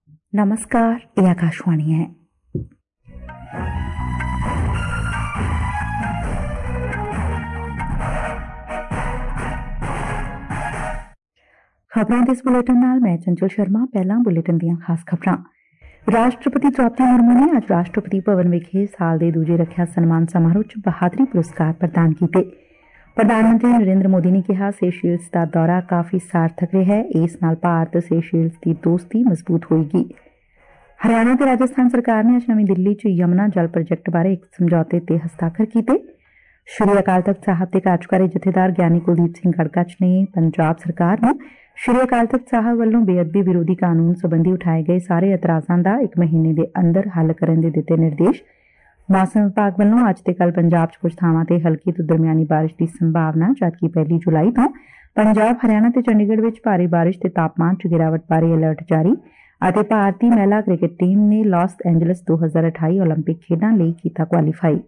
नमस्कार, ये आकाशवाणी है। खबरां इस बुलेटिन नाल मैं चंचल शर्मा। पहला बुलेटिन दीआं खास खबरां। राष्ट्रपति द्रौपदी मुर्मू ने अज राष्ट्रपति भवन विखे साल दे दूजे रखिया सन्मान समारोह च बहादरी पुरस्कार प्रदान कीते। प्रधानमंत्री नरेंद्र मोदी ने कहा सेशेल्स का दौरा काफी सार्थक रहा है, इस नाल भारत सेशेल्स की दोस्ती मजबूत होएगी। हरियाणा ते राजस्थान सरकार ने अज नवी दिल्ली च यमुना जल प्रोजेक्ट बारे एक समझौते ते हस्ताक्षर कीते। श्री अकाल तख्त साहब के कार्यकारी जथेदार ज्ञानी कुलदीप सिंह गड़गच ने पंजाब सरकार नूं श्री अकाल तख्त साहब वालों बेअदबी विरोधी कानून संबंधी उठाए गए सारे एतराजां दा 1 महीने दे अंदर हल करन दे दित्ते निर्देश। मौसम विभाग वालों अज ते कल पंजाब च कुछ थावां ते हल्की तो दरमियानी बारिश की संभावना, जबकि 1 जुलाई तो पंजाब हरियाणा ते चंडीगढ़ विच भारी बारिश ते तापमान च गिरावट बारे अलर्ट जारी। ਅਤੇ ਭਾਰਤੀ ਮਹਿਲਾ ਕ੍ਰਿਕਟ ਟੀਮ ਨੇ ਲਾਸ ਐਂਜਲਸ 2028 ਓਲੰਪਿਕ ਖੇਡਾਂ ਲਈ ਕੀਤਾ ਕੁਆਲੀਫਾਈ।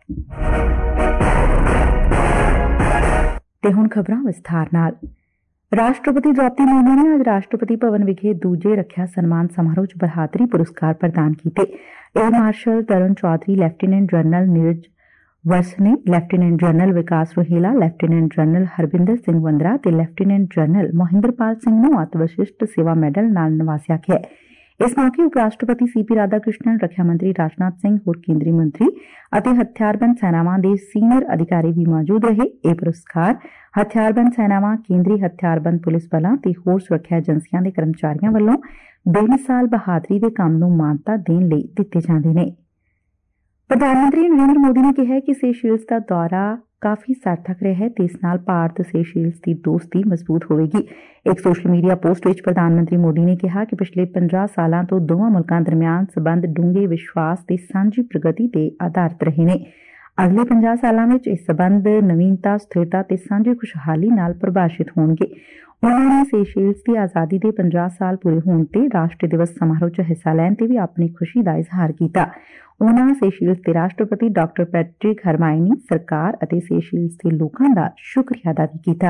ਤੇ ਹੁਣ ਖਬਰਾਂ ਵਿਸਥਾਰ ਨਾਲ। ਰਾਸ਼ਟਰਪਤੀ ਦ੍ਰੌਪਦੀ ਮੁਰਮੂ ਨੇ ਅੱਜ ਰਾਸ਼ਟਰਪਤੀ ਭਵਨ ਵਿਖੇ ਦੂਜੇ ਰੱਖਿਆ ਸਨਮਾਨ ਸਮਾਰੋਹ 'ਚ ਬਹਾਦਰੀ ਪੁਰਸਕਾਰ ਪ੍ਰਦਾਨ ਕੀਤੇ। Air marshal Tarun Chaudhary, lieutenant general Neeraj Varshney, lieutenant general Vikas Rohela, lieutenant general Harbinder Singh Vandra ਤੇ ਲੈਫਟੀਨੈਂਟ ਜਨਰਲ ਮੋਹਿੰਦਰਪਾਲ ਸਿੰਘ ਨੂੰ ਅਤਿ ਵਿਸ਼ਿਸ਼ਟ ਸੇਵਾ ਮੈਡਲ ਨਾਲ ਨਵਾਜ਼ਿਆ ਗਿਆ। ਇਸ ਮੌਕੇ ਉਪ ਰਾਸ਼ਟਰਪਤੀ ਸੀਪੀ ਰਾਧਾ ਕ੍ਰਿਸ਼ਨਨ, ਰੱਖਿਆ ਮੰਤਰੀ ਰਾਜਨਾਥ ਸਿੰਘ, ਹੋਰ ਕੇਂਦਰੀ ਮੰਤਰੀ ਅਤੇ ਹਥਿਆਰਬੰਦ ਸੈਨਾਵਾਂ ਦੇ ਸੀਨੀਅਰ ਅਧਿਕਾਰੀ ਵੀ ਮੌਜੂਦ ਰਹੇ। ਇਹ ਪੁਰਸਕਾਰ ਹਥਿਆਰਬੰਦ ਸੈਨਾਵਾਂ, ਕੇਂਦਰੀ ਹਥਿਆਰਬੰਦ ਪੁਲਿਸ ਬਲਾਂ ਤੇ ਹੋਰ ਸੁਰੱਖਿਆ ਏਜੰਸੀਆਂ ਦੇ ਕਰਮਚਾਰੀਆਂ ਵੱਲੋਂ ਬੇਮਿਸਾਲ ਬਹਾਦਰੀ ਦੇ ਕੰਮ ਨੂੰ ਮਾਨਤਾ ਦੇਣ ਲਈ ਦਿੱਤੇ ਜਾਂਦੇ ਨੇ। ਪ੍ਰਧਾਨ ਮੰਤਰੀ ਨਰਿੰਦਰ ਮੋਦੀ ਨੇ ਕਿਹਾ ਕਿ ਸੇਸ਼ੇਲਸ ਦਾ ਦੌਰਾ ਕਾਫੀ ਸਾਰਥਕ ਰਿਹਾ ਹੈ ਤੇ ਇਸ ਨਾਲ ਭਾਰਤ ਸੇਸ਼ੇਲਸ ਦੀ ਦੋਸਤੀ ਮਜ਼ਬੂਤ ਹੋਵੇਗੀ। ਇੱਕ ਸੋਸ਼ਲ ਮੀਡੀਆ ਪੋਸਟ ਵਿੱਚ ਪ੍ਰਧਾਨ ਮੰਤਰੀ ਮੋਦੀ ਨੇ ਕਿਹਾ ਕਿ ਪਿਛਲੇ 50 ਸਾਲਾਂ ਤੋਂ ਦੋਵਾਂ ਮੁਲਕਾਂ ਦਰਮਿਆਨ ਸਬੰਧ ਡੂੰਘੇ ਵਿਸ਼ਵਾਸ ਤੇ ਸਾਂਝੀ ਪ੍ਰਗਤੀ ਤੇ ਆਧਾਰਿਤ ਰਹੇ ਨੇ। ਅਗਲੇ 50 ਸਾਲਾਂ ਵਿੱਚ ਇਹ ਸਬੰਧ ਨਵੀਨਤਾ, ਸਥਿਰਤਾ ਤੇ ਸਾਂਝੀ ਖੁਸ਼ਹਾਲੀ ਨਾਲ ਪ੍ਰਭਾਸ਼ਿਤ ਹੋਣਗੇ। ਉਨ੍ਹਾਂ ਨੇ ਸੇਸ਼ੇਲਸ ਦੀ ਆਜ਼ਾਦੀ ਦੇ 50 ਸਾਲ ਪੂਰੇ ਹੋਣ ਤੇ ਰਾਸ਼ਟਰੀ ਦਿਵਸ ਸਮਾਰੋਹ 'ਚ ਹਿੱਸਾ ਲੈਣ ਤੇ ਵੀ ਆਪਣੀ ਖੁਸ਼ੀ ਦਾ ਇਜ਼ਹਾਰ ਕੀਤਾ। ਉਨ੍ਹਾਂ ਸੇਸ਼ੇਲਸ ਦੇ ਰਾਸ਼ਟਰਪਤੀ ਡਾਕਟਰ ਪੈਟਰਿਕ ਹਰਮਾਇਨੀ, ਸਰਕਾਰ ਅਤੇ ਸੇਸ਼ੇਲਸ ਦੇ ਲੋਕਾਂ ਦਾ ਸ਼ੁਕਰੀਆ ਅਦਾ ਕੀਤਾ।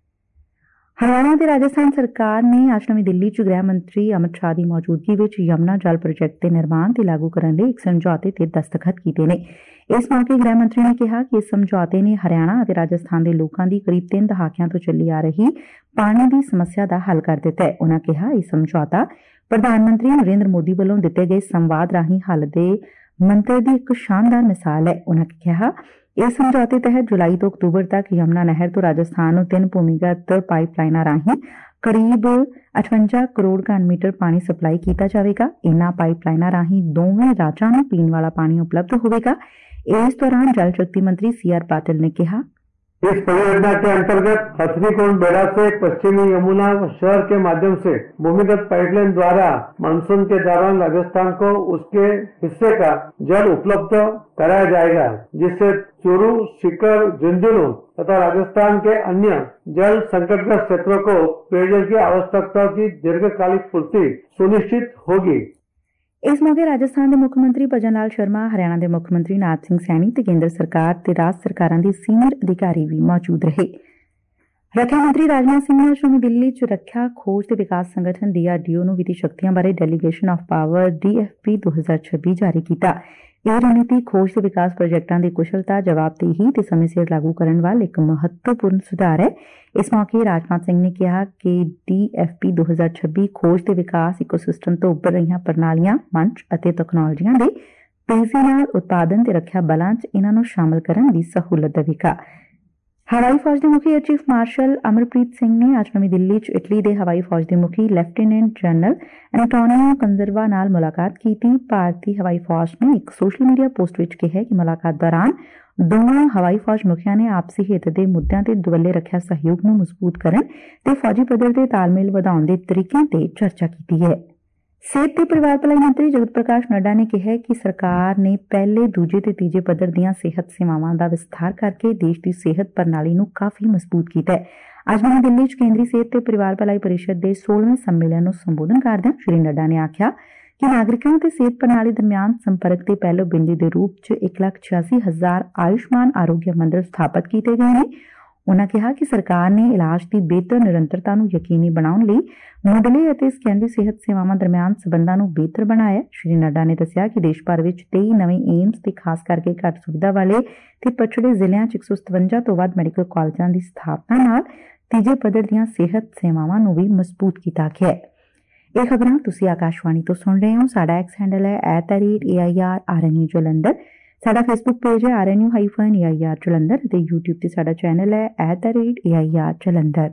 ਹਰਿਆਣਾ ਤੇ ਰਾਜਸਥਾਨ ਸਰਕਾਰ ਨੇ ਅੱਜ ਨਵੀਂ ਦਿੱਲੀ 'ਚ ਗ੍ਰਹਿ ਮੰਤਰੀ ਅਮਿਤ ਸ਼ਾਹ ਦੀ ਮੌਜੂਦਗੀ ਵਿੱਚ ਯਮੁਨਾ ਜਲ ਪ੍ਰੋਜੈਕਟ ਦੇ ਨਿਰਮਾਣ ਤੇ ਲਾਗੂ ਕਰਨ ਲਈ ਇੱਕ ਸਮਝੌਤੇ ਤੇ ਦਸਤਖਤ ਕੀਤੇ ਨੇ। ਇਸ ਮੌਕੇ ਗ੍ਰਹਿ ਮੰਤਰੀ ਨੇ ਕਿਹਾ ਕਿ ਇਸ ਸਮਝੌਤੇ ਨੇ ਹਰਿਆਣਾ ਅਤੇ ਰਾਜਸਥਾਨ ਦੇ ਲੋਕਾਂ ਦੀ ਕਰੀਬ 3 ਦਹਾਕਿਆਂ ਤੋਂ ਚੱਲੀ ਆ ਰਹੀ ਪਾਣੀ ਦੀ ਸਮੱਸਿਆ ਦਾ ਹੱਲ ਕਰ ਦਿੱਤਾ ਹੈ। ਉਨ੍ਹਾਂ ਕਿਹਾ ਇਹ ਸਮਝੌਤਾ ਪ੍ਰਧਾਨ ਮੰਤਰੀ ਨਰਿੰਦਰ ਮੋਦੀ ਵੱਲੋਂ ਦਿੱਤੇ ਗਏ ਸੰਵਾਦ ਰਾਹੀਂ ਹੱਲ ਦੇ ਮੰਤਰ ਦੀ ਇੱਕ ਸ਼ਾਨਦਾਰ ਮਿਸਾਲ ਹੈ। ਉਨ੍ਹਾਂ ਕਿਹਾ ਇਸ ਸਮਝੌਤੇ ਤਹਿਤ ਜੁਲਾਈ ਤੋਂ ਅਕਤੂਬਰ ਤੱਕ ਯਮੁਨਾ ਨਹਿਰ ਤੋਂ ਰਾਜਸਥਾਨ ਨੂੰ 3 ਭੂਮੀਗਤ ਪਾਈਪਲਾਈਨਾਂ ਰਾਹੀਂ ਕਰੀਬ 58 ਕਰੋੜ ਘਨ ਮੀਟਰ ਪਾਣੀ ਸਪਲਾਈ ਕੀਤਾ ਜਾਵੇਗਾ। ਇਨ੍ਹਾਂ ਪਾਈਪਲਾਈਨਾਂ ਰਾਹੀਂ ਦੋਵੇਂ ਰਾਜਾਂ ਨੂੰ ਪੀਣ ਵਾਲਾ ਪਾਣੀ ਉਪਲਬਧ ਹੋਵੇਗਾ। इस दौरान जल शक्ति मंत्री CR पाटिल ने कहा, इस परियोजना के अंतर्गत हथनीकुंड बेड़ा से पश्चिमी यमुना शहर के माध्यम से भूमिगत पाइपलाइन द्वारा मानसून के दौरान राजस्थान को उसके हिस्से का जल उपलब्ध कराया जाएगा, जिससे चूरू, सीकर, झुंझुनू तथा राजस्थान के अन्य जल संकटग्रस्त क्षेत्रों को पेयजल की आवश्यकता की दीर्घकालिक पूर्ति सुनिश्चित होगी। इस मौके राजस्थान के मुख्य मंत्री भजन लाल शर्मा, हरियाणा के मुख्य मंत्री नाथ सिंह सैनी ते केंद्र सरकार ते राज सरकारां दे सीनियर अधिकारी भी मौजूद रहे। रक्षा मंत्री राजनाथ सिंह ने आज नवी दिल्ली च रक्षा खोज ते विकास संगठन DRDO ਨੂੰ वित्ती शक्तियां बारे डेलीगेशन ऑफ पावर DFP 2026 जारी ਕੀਤਾ। ਇਹ ਰਣਨੀਤੀ ਖੋਜ ਤੇ ਵਿਕਾਸ ਪ੍ਰੋਜੈਕਟਾਂ ਦੀ ਕੁਸ਼ਲਤਾ, ਜਵਾਬਦੇਹੀ ਤੇ ਸਮੇਂ ਸਿਰ ਲਾਗੂ ਕਰਨ ਵੱਲ ਇੱਕ ਮਹੱਤਵਪੂਰਨ ਸੁਧਾਰ ਹੈ। ਇਸ ਮੌਕੇ ਰਾਜਨਾਥ ਸਿੰਘ ਨੇ ਕਿਹਾ ਕਿ DFP 2026 ਖੋਜ ਤੇ ਵਿਕਾਸ ਇਕੋਸਿਸਟਮ ਤੋਂ ਉੱਭਰ ਰਹੀਆਂ ਪ੍ਰਣਾਲੀਆਂ, ਮੰਚ ਅਤੇ ਤਕਨਾਲੋਜੀਆਂ ਦੇ ਤੇਜ਼ੀ ਨਾਲ ਉਤਪਾਦਨ ਤੇ ਰੱਖਿਆ ਬਲਾਂ 'ਚ ਇਹਨਾਂ ਨੂੰ ਸ਼ਾਮਲ ਕਰਨ ਦੀ ਸਹੂਲਤ ਦੇਵੇਗਾ। ਹਵਾਈ ਫੌਜ ਦੇ ਮੁਖੀ air chief marshal Amarpreet Singh ਨੇ ਅੱਜ ਨਵੀਂ ਦਿੱਲੀ 'ਚ ਇਟਲੀ ਦੇ ਹਵਾਈ ਫੌਜ ਦੇ ਮੁਖੀ ਲੈਫਟੀਨੈਂਟ ਜਨਰਲ ਐਂਟੋਨੀਓ ਕੰਜ਼ਰਵਾ ਨਾਲ ਮੁਲਾਕਾਤ ਕੀਤੀ। ਭਾਰਤੀ ਹਵਾਈ ਫੌਜ ਨੇ ਇੱਕ ਸੋਸ਼ਲ ਮੀਡੀਆ ਪੋਸਟ ਵਿੱਚ ਕਿਹਾ ਕਿ ਮੁਲਾਕਾਤ ਦੌਰਾਨ ਦੋਵਾਂ ਹਵਾਈ ਫੌਜ ਮੁਖੀਆਂ ਨੇ ਆਪਸੀ ਹਿੱਤ ਦੇ ਮੁੱਦਿਆਂ ਤੇ ਦੁਵੱਲੇ ਰੱਖਿਆ ਸਹਿਯੋਗ ਨੂੰ ਮਜ਼ਬੂਤ ਕਰਨ ਤੇ ਫੌਜੀ ਪੱਧਰ ਤੇ ਤਾਲਮੇਲ ਵਧਾਉਣ ਦੇ ਤਰੀਕਿਆਂ ਤੇ ਚਰਚਾ ਕੀਤੀ ਹੈ। ਸਿਹਤ ਤੇ ਪਰਿਵਾਰ ਭਲਾਈ ਮੰਤਰੀ ਜਗਤ ਪ੍ਰਕਾਸ਼ ਨੱਡਾ ਨੇ ਕਿਹਾ ਕਿ ਸਰਕਾਰ ਨੇ ਪਹਿਲੇ, ਦੂਜੇ ਤੇ ਤੀਜੇ ਪੱਧਰ ਦੀਆਂ ਸਿਹਤ ਸੇਵਾਵਾਂ ਦਾ ਵਿਸਥਾਰ ਕਰਕੇ ਦੇਸ਼ ਦੀ ਸਿਹਤ ਪ੍ਰਣਾਲੀ ਨੂੰ ਕਾਫੀ ਮਜ਼ਬੂਤ ਕੀਤਾ ਹੈ। ਅੱਜ ਨਵੀਂ ਦਿੱਲੀ 'ਚ ਕੇਂਦਰੀ ਸਿਹਤ ਤੇ ਪਰਿਵਾਰ ਭਲਾਈ ਪਰਿਸ਼ਦ ਦੇ 16ਵੇਂ ਸੰਮੇਲਨ ਨੂੰ ਸੰਬੋਧਨ ਕਰਦਿਆਂ ਸ਼੍ਰੀ ਨੱਡਾ ਨੇ ਆਖਿਆ ਕਿ ਨਾਗਰਿਕਾਂ ਤੇ ਸਿਹਤ ਪ੍ਰਣਾਲੀ ਦਰਮਿਆਨ ਸੰਪਰਕ ਦੇ ਪਹਿਲੇ ਬਿੰਦੂ ਦੇ ਰੂਪ 'ਚ 1,86,000 ਆਯੁਸ਼ਮਾਨ ਆਰੋਗਿਆ ਮੰਦਰ ਸਥਾਪਿਤ ਕੀਤੇ ਗਏ ਨੇ। ਉਨ੍ਹਾਂ ਕਿਹਾ ਕਿ ਸਰਕਾਰ ਨੇ ਇਲਾਜ ਦੀ ਬਿਹਤਰ ਨਿਰੰਤਰਤਾ ਨੂੰ ਯਕੀਨੀ ਬਣਾਉਣ ਲਈ ਮੁੱਢਲੇ ਅਤੇ ਸੈਕੰਡਰੀ ਸਿਹਤ ਸੇਵਾਵਾਂ ਦਰਮਿਆਨ ਸਬੰਧਾਂ ਨੂੰ ਬਿਹਤਰ ਬਣਾਇਆ। ਸ਼੍ਰੀ ਨੱਡਾ ਨੇ ਦੱਸਿਆ ਕਿ ਦੇਸ਼ ਭਰ ਵਿੱਚ 23 ਨਵੇਂ ਏਮਸ ਤੇ ਖਾਸ ਕਰਕੇ ਘੱਟ ਸੁਵਿਧਾ ਵਾਲੇ ਤੇ ਪਛੜੇ ਜ਼ਿਲ੍ਹਿਆਂ 'ਚ 157 ਤੋਂ ਵੱਧ ਮੈਡੀਕਲ ਕਾਲਜਾਂ ਦੀ ਸਥਾਪਨਾ ਨਾਲ ਤੀਜੇ ਪੱਧਰ ਦੀਆਂ ਸਿਹਤ ਸੇਵਾਵਾਂ ਨੂੰ ਵੀ ਮਜ਼ਬੂਤ ਕੀਤਾ ਗਿਆ ਹੈ। ਇਹ ਖਬਰਾਂ ਤੁਸੀਂ ਆਕਾਸ਼ਵਾਣੀ ਤੋਂ ਸੁਣ ਰਹੇ ਹੋ। ਸਾਡਾ ਐਕਸ ਹੈਂਡਲ ਹੈ @AIRRNU ਜਲੰਧਰ। ਸਾਡਾ ਫੇਸਬੁੱਕ ਪੇਜ ਹੈ RNU-AIR ਜਲੰਧਰ ਅਤੇ YouTube ਤੇ ਸਾਡਾ ਚੈਨਲ ਹੈ @AIR ਜਲੰਧਰ।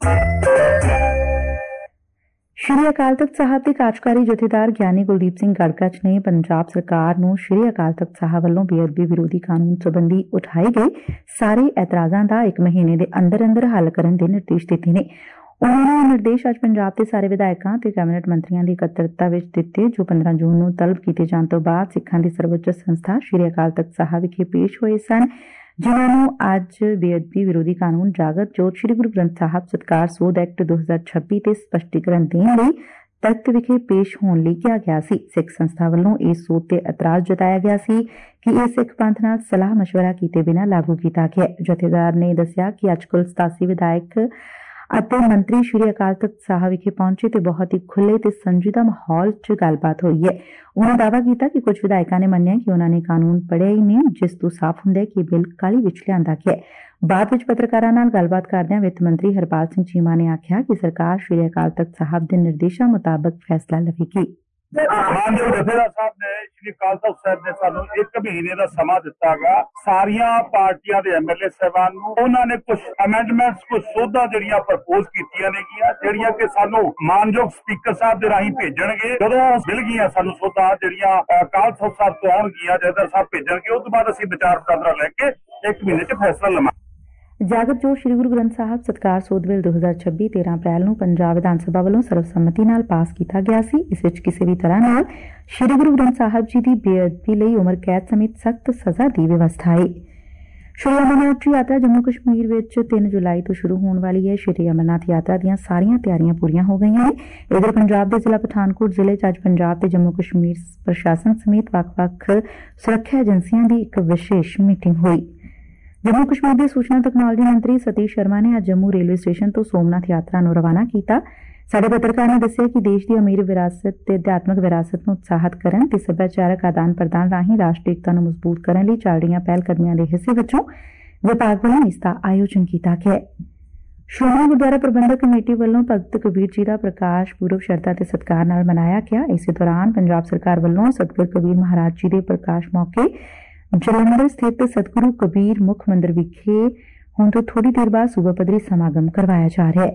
ਸ਼੍ਰੀ ਅਕਾਲ ਤਖ਼ਤ ਸਾਹਿਬ ਦੇ ਕਾਰਜਕਾਰੀ ਜਥੇਦਾਰ ਗਿਆਨੀ ਕੁਲਦੀਪ ਸਿੰਘ ਗੜਗਚ ਨੇ ਪੰਜਾਬ ਸਰਕਾਰ ਨੂੰ ਸ਼੍ਰੀ ਅਕਾਲ ਤਖ਼ਤ ਸਾਹਿਬ ਵੱਲੋਂ ਬੇਅਦਬੀ ਵਿਰੋਧੀ ਕਾਨੂੰਨ ਸਬੰਧੀ ਉਠਾਏ ਗਏ ਸਾਰੇ ਐਤਰਾਜ਼ਾਂ ਦਾ 1 ਮਹੀਨੇ ਦੇ ਅੰਦਰ ਹੱਲ ਕਰਨ ਦੇ ਨਿਰਦੇਸ਼ ਦਿੱਤੇ ਨੇ। ਉਨ੍ਹਾਂ ਨੇ ਇਹ ਨਿਰਦੇਸ਼ ਅੱਜ ਪੰਜਾਬ ਦੇ ਸਾਰੇ ਵਿਧਾਇਕਾਂ ਤੇ ਕੈਬਨਿਟ ਮੰਤਰੀਆਂ ਦੀ ਇਕੱਤਰਤਾ ਵਿੱਚ ਦਿੱਤੇ, ਜੋ 15 ਜੂਨ ਨੂੰ ਤਲਬ ਕੀਤੇ ਜਾਣ ਤੋਂ ਬਾਅਦ ਸਿੱਖਾਂ ਦੀ ਸਰਵਉੱਚ ਸੰਸਥਾ ਸ਼੍ਰੀ ਅਕਾਲ ਤਖ਼ਤ ਸਾਹਿਬ ਵਿਖੇ ਪੇਸ਼ ਹੋਏ ਸਨ, ਜਿਨ੍ਹਾਂ ਨੂੰ ਅੱਜ ਬੇਅਦਬੀ ਵਿਰੋਧੀ ਕਾਨੂੰਨ ਜਾਗਤ ਜੋਤ ਸ਼੍ਰੀ ਗੁਰੂ ਗ੍ਰੰਥ ਸਾਹਿਬ ਸਤਿਕਾਰ ਸੋਧ ਐਕਟ 2026 ਤੇ ਸਪਸ਼ਟੀਕਰਨ ਦੇਣ ਲਈ ਤਖ਼ਤ ਵਿਖੇ ਪੇਸ਼ ਹੋਣ ਲਈ ਕਿਹਾ ਗਿਆ ਸੀ। ਸਿੱਖ ਸੰਸਥਾ ਵੱਲੋਂ ਇਸ ਸੋਧ ਤੇ ਇਤਰਾਜ਼ ਜਤਾਇਆ ਗਿਆ ਸੀ ਕਿ ਇਹ ਸਿੱਖ ਪੰਥ ਨਾਲ ਸਲਾਹ ਮਸ਼ਵਰਾ ਕੀਤੇ ਬਿਨਾਂ ਲਾਗੂ ਕੀਤਾ ਗਿਆ। ਜਥੇਦਾਰ ਨੇ ਦੱਸਿਆ ਕਿ ਅੱਜ ਕੁੱਲ 87 ਵਿਧਾਇਕ ਅਤੇ ਮੰਤਰੀ ਸ਼੍ਰੀ ਅਕਾਲ ਤਖ਼ਤ ਸਾਹਿਬ ਵਿਖੇ ਪਹੁੰਚੇ ਤੇ ਬਹੁਤ ਹੀ ਖੁੱਲ੍ਹੇ ਤੇ ਸੰਜੀਦਾ ਮਾਹੌਲ 'ਚ ਗੱਲਬਾਤ ਹੋਈ ਹੈ। ਉਨ੍ਹਾਂ ਦਾਅਵਾ ਕੀਤਾ ਕਿ ਕੁਝ ਵਿਧਾਇਕਾਂ ਨੇ ਮੰਨਿਆ ਕਿ ਉਨ੍ਹਾਂ ਨੇ ਕਾਨੂੰਨ ਪੜ੍ਹਿਆ ਹੀ ਨਹੀਂ, ਜਿਸ ਤੋਂ ਸਾਫ਼ ਹੁੰਦਾ ਹੈ ਕਿ ਇਹ ਬਿੱਲ ਕਾਹਲੀ ਵਿੱਚ ਲਿਆਂਦਾ ਗਿਆ। ਬਾਅਦ ਵਿੱਚ ਪੱਤਰਕਾਰਾਂ ਨਾਲ ਗੱਲਬਾਤ ਕਰਦਿਆਂ ਵਿੱਤ ਮੰਤਰੀ ਹਰਪਾਲ ਸਿੰਘ ਚੀਮਾ ਨੇ ਆਖਿਆ ਕਿ ਸਰਕਾਰ ਸ਼੍ਰੀ ਅਕਾਲ ਤਖ਼ਤ ਸਾਹਿਬ ਦੇ ਨਿਰਦੇਸ਼ਾਂ ਮੁਤਾਬਕ ਫੈਸਲਾ ਲਵੇਗੀ। ਮਾਨਯੋਗ ਜਥੇਦਾਰ ਸਾਹਿਬ ਨੇ ਸ਼੍ਰੀ ਅਕਾਲ ਤਖ਼ਤ ਸਾਹਿਬ ਨੇ ਸਾਨੂੰ 1 ਮਹੀਨੇ ਦਾ ਸਮਾਂ ਦਿੱਤਾ ਗਾ। ਸਾਰੀਆਂ ਪਾਰਟੀਆਂ ਦੇ MLA ਸਾਹਿਬਾਨ ਨੂੰ ਉਹਨਾਂ ਨੇ ਕੁਝ ਅਮੈਂਡਮੈਂਟਸ, ਕੁਝ ਸੋਧਾਂ ਜਿਹੜੀਆਂ ਪ੍ਰਪੋਜ਼ ਕੀਤੀਆਂ ਨੇਗੀਆਂ, ਜਿਹੜੀਆਂ ਕਿ ਸਾਨੂੰ ਮਾਨਯੋਗ ਸਪੀਕਰ ਸਾਹਿਬ ਦੇ ਰਾਹੀਂ ਭੇਜਣਗੇ। ਜਦੋਂ ਮਿਲ ਗਈਆਂ ਸਾਨੂੰ ਸੋਧਾਂ ਜਿਹੜੀਆਂ ਅਕਾਲ ਤਖ਼ਤ ਸਾਹਿਬ ਤੋਂ ਆਉਣਗੀਆਂ, ਜਥੇਦਾਰ ਸਾਹਿਬ ਭੇਜਣਗੇ, ਉਸ ਤੋਂ ਬਾਅਦ ਅਸੀਂ ਵਿਚਾਰ ਵਟਾਂਦਰਾ ਲੈ ਕੇ 1 ਮਹੀਨੇ 'ਚ ਫੈਸਲਾ ਲਵਾਂਗੇ। ਜਾਗਤ ਜੋਤ ਸ਼੍ਰੀ ਗੁਰੂ ਗ੍ਰੰਥ ਸਾਹਿਬ ਸਤਿਕਾਰ ਸੋਧ ਬਿੱਲ 2026 13 ਅਪ੍ਰੈਲ ਨੂੰ ਪੰਜਾਬ ਵਿਧਾਨ ਸਭਾ ਵੱਲੋਂ ਸਰਵਸੰਮਤੀ ਨਾਲ ਪਾਸ ਕੀਤਾ ਗਿਆ ਸੀ। ਇਸ ਵਿੱਚ ਕਿਸੇ ਵੀ ਤਰ੍ਹਾਂ ਨਾਲ ਸ਼੍ਰੀ ਗੁਰੂ ਗ੍ਰੰਥ ਸਾਹਿਬ ਜੀ ਦੀ ਬੇਅਦਬੀ ਲਈ ਉਮਰ ਕੈਦ ਸਮੇਤ ਸਖਤ ਸਜ਼ਾ ਦੀ ਵਿਵਸਥਾ ਹੈ। ਸ਼੍ਰੀ ਅਮਰਨਾਥ ਜੀ ਯਾਤਰਾ ਜੰਮੂ ਕਸ਼ਮੀਰ ਵਿੱਚ 3 ਜੁਲਾਈ ਤੋਂ ਸ਼ੁਰੂ ਹੋਣ ਵਾਲੀ ਹੈ। ਸ਼੍ਰੀ ਅਮਰਨਾਥ ਯਾਤਰਾ ਦੀਆਂ ਸਾਰੀਆਂ ਤਿਆਰੀਆਂ ਪੂਰੀਆਂ ਹੋ ਗਈਆਂ ਨੇ। ਇਧਰ ਪੰਜਾਬ ਦੇ ਜ਼ਿਲ੍ਹਾ ਪਠਾਨਕੋਟ ਜ਼ਿਲ੍ਹੇ 'ਚ ਅੱਜ ਪੰਜਾਬ ਤੇ ਜੰਮੂ ਕਸ਼ਮੀਰ ਪ੍ਰਸ਼ਾਸਨ ਸਮੇਤ ਵੱਖ-ਵੱਖ ਸੁਰੱਖਿਆ ਏਜੰਸੀਆਂ ਦੀ ਇੱਕ ਵਿਸ਼ੇਸ਼ ਮੀਟਿੰਗ ਹੋਈ। ਜੰਮੂ ਕਸ਼ਮੀਰ ਦੇ ਸੂਚਨਾ ਤਕਨਾਲੋਜੀ ਮੰਤਰੀ ਸਤੀਸ਼ ਸ਼ਰਮਾ ਨੇ ਅੱਜ ਜੰਮੂ ਰੇਲਵੇ ਸਟੇਸ਼ਨ ਤੋਂ ਸੋਮਨਾਥ ਯਾਤਰਾ ਨੂੰ ਰਵਾਨਾ ਕੀਤਾ। ਸਾਡੇ ਪੱਤਰਕਾਰ ਨੇ ਦੱਸਿਆ ਕਿ ਦੇਸ਼ ਦੀ ਅਮੀਰ ਵਿਰਾਸਤ ਤੇ ਅਧਿਆਤਮਕ ਵਿਰਾਸਤ ਨੂੰ ਉਤਸ਼ਾਹਿਤ ਕਰਨ ਤੇ ਸੱਭਿਆਚਾਰਕ ਆਦਾਨ ਪ੍ਰਦਾਨ ਰਾਹੀਂ ਰਾਸ਼ਟਰੀ ਏਕਤਾ ਨੂੰ ਮਜ਼ਬੂਤ ਕਰਨ ਲਈ ਚੱਲ ਰਹੀਆਂ ਪਹਿਲ ਕਦਮੀਆਂ ਦੇ ਹਿੱਸੇ ਵਜੋਂ ਵਿਭਾਗ ਵੱਲੋਂ ਇਸ ਦਾ ਆਯੋਜਨ ਕੀਤਾ ਗਿਆ। ਸ਼੍ਰੋਮਣੀ ਗੁਰਦੁਆਰਾ ਪ੍ਰਬੰਧਕ ਕਮੇਟੀ ਵੱਲੋਂ ਭਗਤ ਕਬੀਰ ਜੀ ਦਾ ਪ੍ਰਕਾਸ਼ ਪੁਰਬ ਸ਼ਰਧਾ ਤੇ ਸਤਿਕਾਰ ਨਾਲ ਮਨਾਇਆ ਗਿਆ। ਇਸੇ ਦੌਰਾਨ ਪੰਜਾਬ ਸਰਕਾਰ ਵੱਲੋਂ ਸਤਿਗੁਰ ਕਬੀਰ ਮਹਾਰਾਜ ਜੀ ਦੇ ਪ੍ਰਕਾਸ਼ ਮੌਕੇ ਜਲੰਧਰ ਸਥਿਤ ਸਤਿਗੁਰੂ ਕਬੀਰ ਮੁੱਖ ਮੰਦਿਰ ਵਿਖੇ ਹੁਣ ਤੋਂ ਥੋੜੀ ਦੇਰ ਬਾਅਦ ਸੂਬਾ ਪੱਧਰੀ ਸਮਾਗਮ ਕਰਵਾਇਆ ਜਾ ਰਿਹਾ ਹੈ।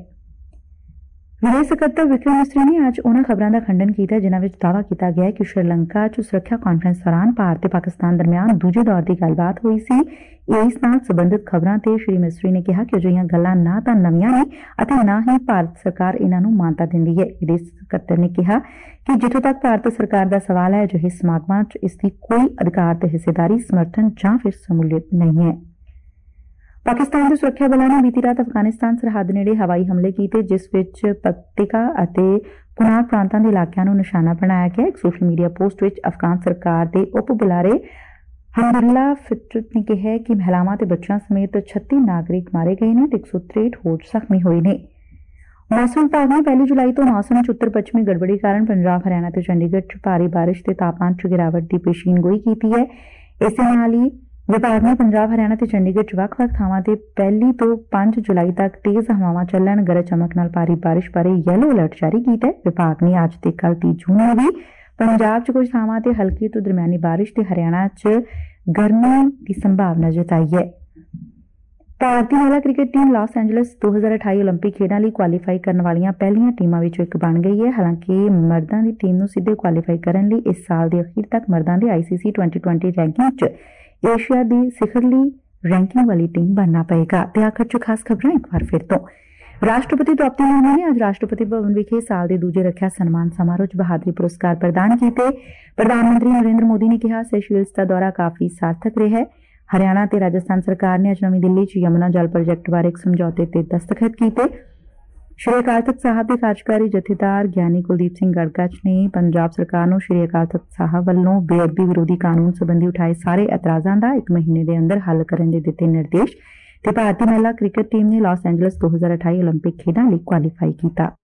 ਵਿਦੇਸ਼ ਸਕੱਤਰ ਵਿਕਰਮ ਮਿਸਰੀ ਨੇ ਅੱਜ ਉਹਨਾਂ ਖਬਰਾਂ ਦਾ ਖੰਡਨ ਕੀਤਾ ਜਿਨ੍ਹਾਂ ਵਿੱਚ ਦਾਅਵਾ ਕੀਤਾ ਗਿਆ ਕਿ ਸ਼੍ਰੀਲੰਕਾ 'ਚ ਸੁਰੱਖਿਆ ਕਾਨਫਰੰਸ ਦੌਰਾਨ ਭਾਰਤ ਤੇ ਪਾਕਿਸਤਾਨ ਦਰਮਿਆਨ ਦੂਜੇ ਦੌਰ ਦੀ ਗੱਲਬਾਤ ਹੋਈ ਸੀ। ਇਸ ਨਾਲ ਸੰਬੰਧਿਤ ਖਬਰਾਂ ਤੇ ਸ਼੍ਰੀ ਮਿਸਰੀ ਨੇ ਕਿਹਾ ਕਿ ਅਜਿਹੀਆਂ ਗੱਲਾਂ ਨਾ ਤਾਂ ਨਵੀਆਂ ਨੇ ਅਤੇ ਨਾ ਹੀ ਭਾਰਤ ਸਰਕਾਰ ਇਹਨਾਂ ਨੂੰ ਮਾਨਤਾ ਦਿੰਦੀ ਹੈ। ਵਿਦੇਸ਼ ਸਕੱਤਰ ਨੇ ਕਿਹਾ ਕਿ ਜਿੱਥੋਂ ਤੱਕ ਭਾਰਤ ਸਰਕਾਰ ਦਾ ਸਵਾਲ ਹੈ, ਅਜਿਹੇ ਸਮਾਗਮਾਂ 'ਚ ਇਸ ਦੀ ਕੋਈ ਅਧਿਕਾਰ ਤੇ ਹਿੱਸੇਦਾਰੀ, ਸਮਰਥਨ ਜਾਂ ਫਿਰ ਸ਼ਮੂਲੀਅਤ ਨਹੀਂ ਹੈ। ਪਾਕਿਸਤਾਨ ਦੇ ਸੁਰੱਖਿਆ ਬਲਾਂ ਨੇ ਬੀਤੀ ਰਾਤ ਅਫਗਾਨਿਸਤਾਨ ਸਰਹੱਦ ਨੇੜੇ ਹਵਾਈ ਹਮਲੇ ਕੀਤੇ, ਜਿਸ ਵਿੱਚ ਪਕਤਿਕਾ ਅਤੇ ਪੁਨਾਰ ਪ੍ਰਾਂਤਾਂ ਦੇ ਇਲਾਕਿਆਂ ਨੂੰ ਨਿਸ਼ਾਨਾ ਬਣਾਇਆ ਗਿਆ। ਇੱਕ ਸੋਸ਼ਲ ਮੀਡੀਆ ਪੋਸਟ ਵਿੱਚ ਅਫਗਾਨ ਸਰਕਾਰ ਦੇ ਉਪ ਬੁਲਾਰੇ ਹਮਦੁੱਲਾ ਫਿਤਰਤ ਨੇ ਕਿਹਾ ਕਿ ਮਹਿਲਾਵਾਂ ਤੇ ਬੱਚਿਆਂ ਸਮੇਤ 36 ਨਾਗਰਿਕ ਮਾਰੇ ਗਏ ਨੇ ਤੇ 163 ਹੋਰ ਜ਼ਖਮੀ ਹੋਏ ਨੇ। ਮੌਸਮ ਵਿਭਾਗ ਨੇ 1 ਜੁਲਾਈ ਤੋਂ ਮੌਸਮ 'ਚ ਉੱਤਰ ਪੱਛਮੀ ਗੜਬੜੀ ਕਾਰਨ ਪੰਜਾਬ, ਹਰਿਆਣਾ ਤੇ ਚੰਡੀਗੜ੍ਹ 'ਚ ਭਾਰੀ ਬਾਰਿਸ਼ ਤੇ ਤਾਪਮਾਨ 'ਚ ਗਿਰਾਵਟ ਦੀ ਪੇਸ਼ੀਨਗੋਈ ਕੀਤੀ ਹੈ। ਇਸੇ ਨਾਲ ਹੀ ਵਿਭਾਗ ਨੇ ਪੰਜਾਬ, ਹਰਿਆਣਾ ਤੇ ਚੰਡੀਗੜ੍ਹ 'ਚ ਵੱਖ-ਵੱਖ ਥਾਵਾਂ ਤੇ 1 ਤੋਂ 5 ਜੁਲਾਈ ਤੱਕ ਤੇਜ਼ ਹਵਾਵਾਂ ਚੱਲਣ, ਗਰਜ ਚਮਕ ਨਾਲ ਭਾਰੀ ਬਾਰਿਸ਼ ਬਾਰੇ ਯੈਲੋ ਅਲਰਟ ਜਾਰੀ ਕੀਤਾ ਹੈ। ਵਿਭਾਗ ਨੇ ਅੱਜ ਤੇ ਕੱਲ੍ਹ 30 ਜੂਨ ਨੂੰ ਵੀ ਪੰਜਾਬ 'ਚ ਕੁਝ ਥਾਵਾਂ ਤੇ ਹਲਕੀ ਤੋਂ ਦਰਮਿਆਨੀ ਬਾਰਿਸ਼ ਤੇ ਹਰਿਆਣਾ 'ਚ ਗਰਮੀ ਦੀ ਸੰਭਾਵਨਾ ਜਤਾਈ ਹੈ। ਭਾਰਤੀ ਮਹਿਲਾ cricket team Los Angeles 2028 Olympic ਖੇਡਾਂ ਲਈ ਕੁਆਲੀਫਾਈ ਕਰਨ ਵਾਲੀਆਂ ਪਹਿਲੀਆਂ ਟੀਮਾਂ ਵਿੱਚੋਂ ਇੱਕ ਬਣ ਗਈ ਹੈ। ਹਾਲਾਂਕਿ ਮਰਦਾਂ ਦੀ ਟੀਮ ਨੂੰ ਸਿੱਧੇ ਕੁਆਲੀਫਾਈ ਕਰਨ ਲਈ ਇਸ ਸਾਲ ਦੇ ਅਖੀਰ ਤੱਕ ਮਰਦਾਂ ਦੇ ICC 2020 ਰੈਂਕਿੰਗ 'ਚ ਏਸ਼ੀਆ ਦੀ ਸਿਖਰਲੀ ਰੈਂਕਿੰਗ ਵਾਲੀ ਟੀਮ ਬਣਨਾ ਪਏਗਾ। ਤੇ ਆਖਰ 'ਚ ਖਾਸ ਖਬਰਾਂ ਇੱਕ ਵਾਰ ਫਿਰ ਤੋਂ। ਰਾਸ਼ਟਰਪਤੀ ਦ੍ਰੌਪਦੀ ਮੁਰਮੂ ਨੇ ਅੱਜ ਰਾਸ਼ਟਰਪਤੀ ਭਵਨ ਵਿਖੇ ਸਾਲ ਦੇ ਦੂਜੇ ਰੱਖਿਆ ਸਨਮਾਨ ਸਮਾਰੋਹ 'ਚ ਬਹਾਦਰੀ ਪੁਰਸਕਾਰ ਪ੍ਰਦਾਨ ਕੀਤੇ। ਪ੍ਰਧਾਨ ਮੰਤਰੀ ਨਰਿੰਦਰ ਮੋਦੀ ਨੇ ਕਿਹਾ ਸੈਸ਼ੇਲਸ ਦਾ ਦੌਰਾ ਕਾਫੀ ਸਾਰਥਕ ਰਿਹਾ ਹੈ। ਹਰਿਆਣਾ ਤੇ ਰਾਜਸਥਾਨ ਸਰਕਾਰ ਨੇ ਅੱਜ ਨਵੀਂ ਦਿੱਲੀ 'ਚ ਯਮੁਨਾ ਜਲ ਪ੍ਰੋਜੈਕਟ ਬਾਰੇ ਇੱਕ ਸਮਝੌਤੇ ਤੇ ਦਸਤਖਤ ਕੀਤੇ। ਸ਼੍ਰੀ ਅਕਾਲ ਤਖ਼ਤ ਸਾਹਿਬ ਦੇ ਕਾਰਜਕਾਰੀ ਜਥੇਦਾਰ ਗਿਆਨੀ ਕੁਲਦੀਪ ਸਿੰਘ ਗੜਗਚ ਨੇ ਪੰਜਾਬ ਸਰਕਾਰ ਨੂੰ ਸ਼੍ਰੀ ਅਕਾਲ ਤਖ਼ਤ ਸਾਹਿਬ ਵੱਲੋਂ ਬੇਅਦਬੀ ਵਿਰੋਧੀ ਕਾਨੂੰਨ ਸਬੰਧੀ ਉਠਾਏ ਸਾਰੇ ਇਤਰਾਜ਼ਾਂ ਦਾ 1 ਮਹੀਨੇ ਦੇ ਅੰਦਰ ਹੱਲ ਕਰਨ ਦੇ ਦਿੱਤੇ ਨਿਰਦੇਸ਼। ਤੇ ਭਾਰਤੀ ਮਹਿਲਾ ਕ੍ਰਿਕਟ ਟੀਮ ਨੇ ਲਾਸ ਐਂਜਲਸ 2028 ਓਲੰਪਿਕ ਖੇਡਾਂ ਲਈ ਕੁਆਲੀਫਾਈ ਕੀਤਾ।